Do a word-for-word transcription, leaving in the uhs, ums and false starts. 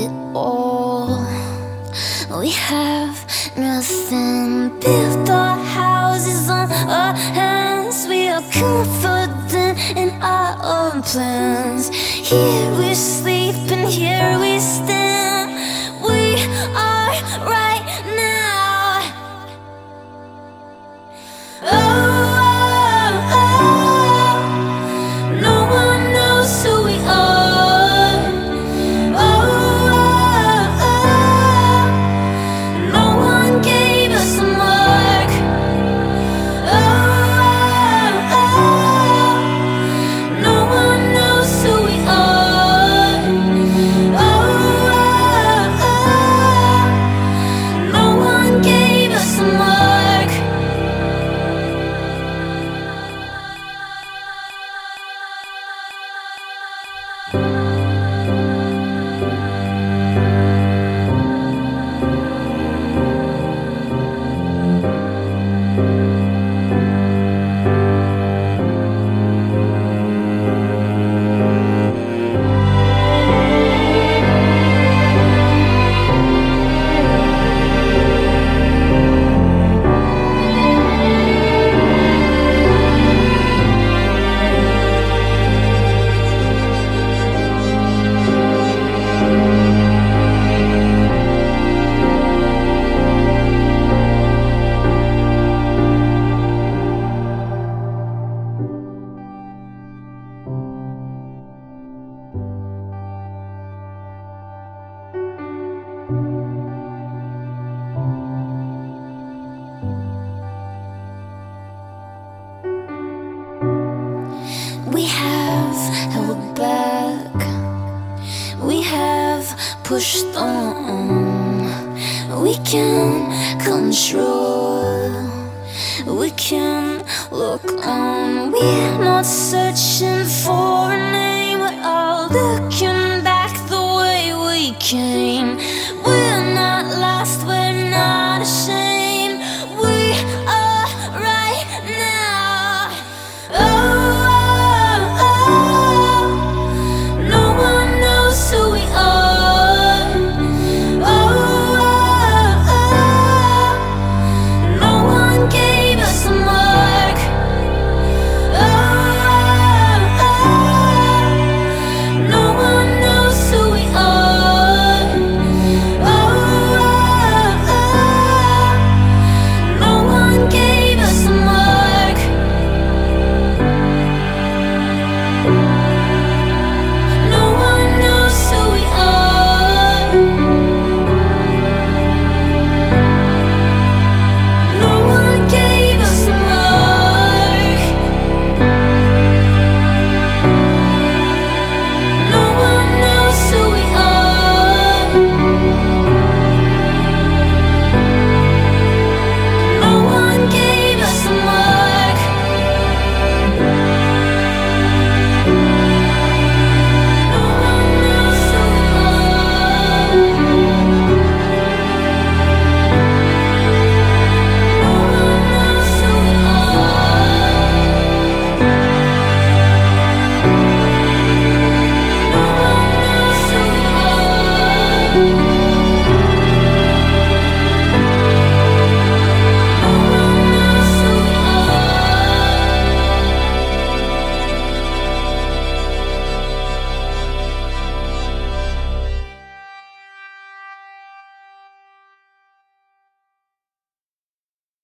all. We have nothing, built our houses on our hands. We are confident in our own plans. Here we sleep and here we stand. We are right now. Oh, oh, oh. No one knows who we are. Oh, oh, oh. No one gave us a mark. Oh, oh, oh. No one knows who we are. Oh, oh, oh. No one gave us a mark. We have held back, we have pushed on. We can control, we can look on. We're not searching for a name, we're all looking back the way we came. We're not lost, we're not ashamed. We are right now. Oh, no one knows who we are.